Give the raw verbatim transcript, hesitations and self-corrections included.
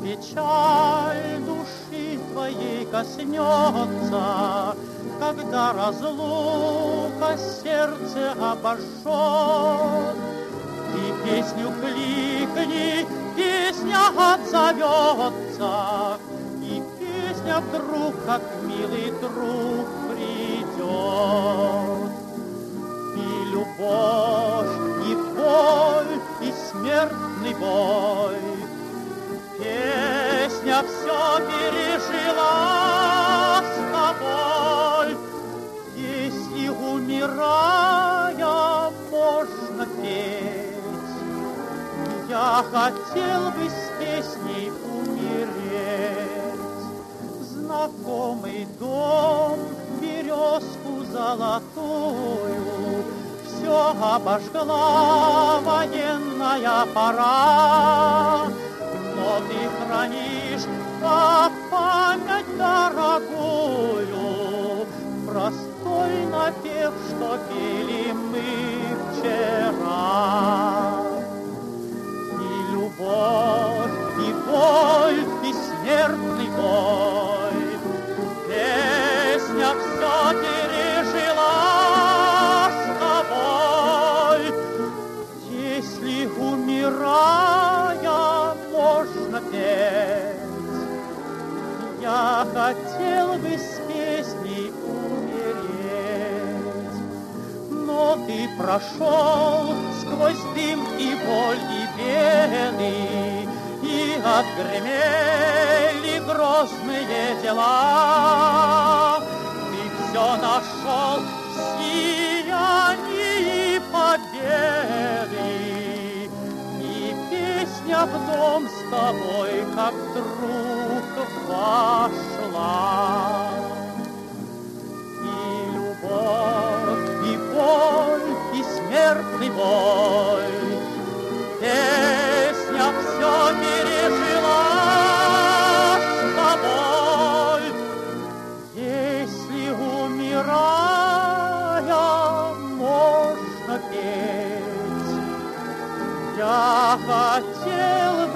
печаль души твоей коснется, когда разлука сердце обожжет. Ты песню кликни, песня отзовется, и песня вдруг, как милый друг, придет. И любовь, и боль, и смертный бой, песня все пережила с тобой. Если, умирая, можно петь, я хотел бы с песней умереть. Знакомый дом, березку золотую все обожгла военная пора. Но ты хранишь как память дорогую простой напев, что пели мы вчера. И любовь, и боль, и смертный бой, песня все пережила с тобой. Если, умирая, можно петь, я хотел бы с песней умереть. Но ты прошел сквозь дым и боль, и беды, и отгремели грозные дела. Ты все нашел в сиянии победы, и песня в дом с тобой, как друг, вошла. И любовь, и боль, и смертный бой, песня все пережила с тобой. Если, умирая, можно петь, я хотел